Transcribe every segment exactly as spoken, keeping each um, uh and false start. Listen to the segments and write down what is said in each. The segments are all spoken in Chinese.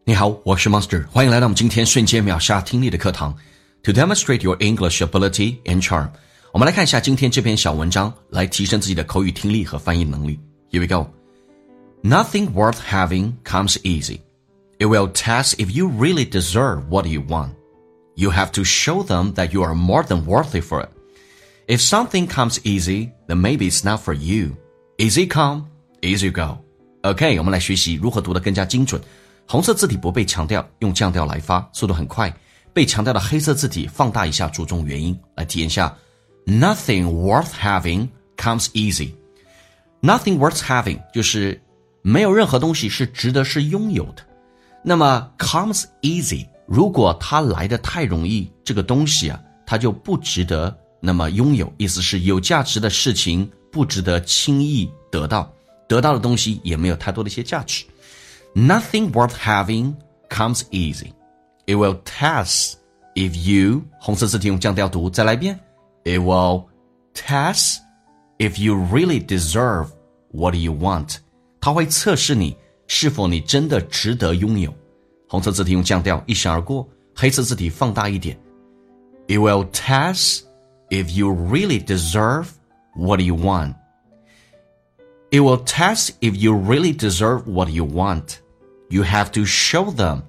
你好，我是 Monster， 欢迎来到我们今天瞬间秒杀听力的课堂。To demonstrate your English ability and charm， 我们来看一下今天这篇小文章，来提升自己的口语听力和翻译能力。Here we go. Nothing worth having comes easy. It will test if you really deserve what you want. You have to show them that you are more than worthy for it. If something comes easy, then maybe it's not for you. Easy come, easy go. OK， 我们来学习如何读得更加精准。红色字体不被强调，用降调来发，速度很快。被强调的黑色字体放大一下，注重元音。来体验一下 Nothing worth having comes easy. Nothing worth having 就是没有任何东西是值得是拥有的。那么 comes easy， 如果它来得太容易，这个东西啊，它就不值得那么拥有，意思是有价值的事情不值得轻易得到，得到的东西也没有太多的一些价值。Nothing worth having comes easy. It will test if you 红色字体用降调读，再来一遍。It will test if you really deserve what you want. 它会测试你是否你真的值得拥有。红色字体用降调一闪而过，黑色字体放大一点。It will test if you really deserve what you want. It will test if you really deserve what you want. You have to show them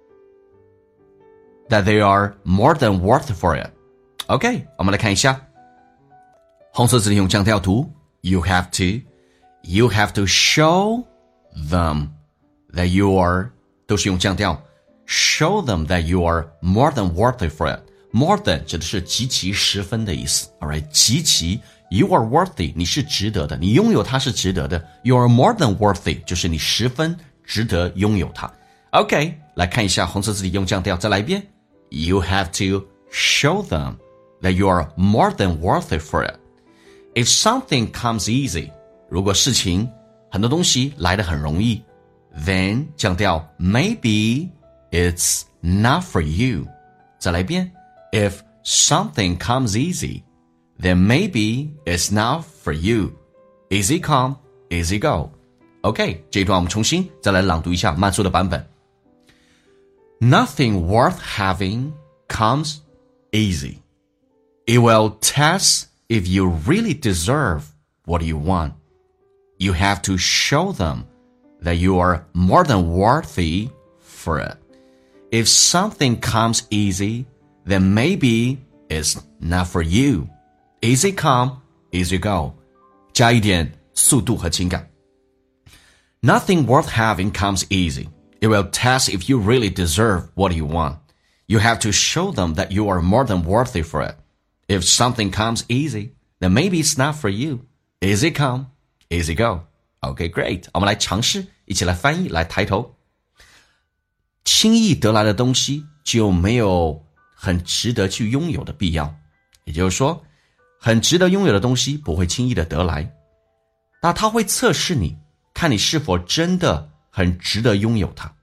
that they are more than worth for it. OK， 我们来看一下。红色字体用降调读 You have to You have to show them that you are 都是用降调 Show them that you are more than worthy for it. More than 指的是极其十分的意思 Alright， 极其You are worthy， 你是值得的，你拥有它是值得的。You are more than worthy， 就是你十分值得拥有它。OK， 来看一下红色字体用降调，再来一遍。You have to show them that you are more than worthy for it. If something comes easy， 如果事情很多东西来得很容易 ，then 降调 maybe it's not for you。再来一遍。If something comes easy，then maybe it's not for you. Easy come, easy go. OK， 这一段我们重新再来朗读一下慢速的版本。Nothing worth having comes easy. It will test if you really deserve what you want. You have to show them that you are more than worthy for it. If something comes easy, then maybe it's not for you.Easy come, easy go. 加一点速度和情感。Nothing worth having comes easy. It will test if you really deserve what you want. You have to show them that you are more than worthy for it. If something comes easy, then maybe it's not for you. Easy come, easy go. Okay, great. 我们来尝试，一起来翻译，来抬头。轻易得来的东西就没有很值得去拥有的必要。也就是说，很值得拥有的东西不会轻易的得来，那它会测试你，看你是否真的很值得拥有它。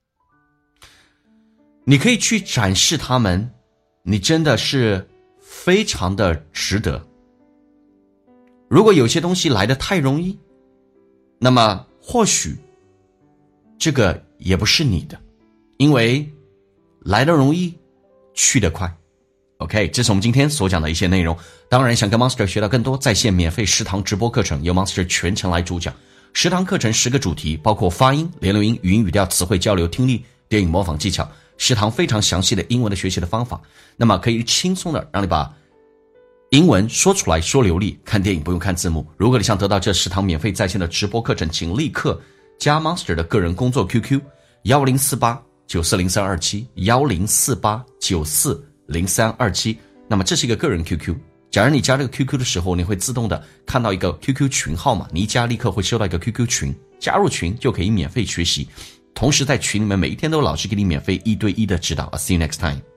你可以去展示它们，你真的是非常的值得。如果有些东西来得太容易，那么或许这个也不是你的，因为来得容易，去得快。OK， 这是我们今天所讲的一些内容。当然想跟 Monster 学到更多在线免费十堂直播课程，由 Monster 全程来主讲。十堂课程十个主题，包括发音、联络音、语音语调、词汇交流、听力、电影模仿技巧。十堂非常详细的英文的学习的方法，那么可以轻松的让你把英文说出来说流利，看电影不用看字幕。如果你想得到这十堂免费在线的直播课程，请立刻加 Monster 的个人工作 Q Q 一零四八九四零三二七 一零四八九四零三二七，那么这是一个个人 Q Q。假如你加这个 Q Q 的时候，你会自动的看到一个 Q Q 群号码，你一加立刻会收到一个 Q Q 群，加入群就可以免费学习。同时在群里面每一天都有老师给你免费一对一的指导。I'll see you next time.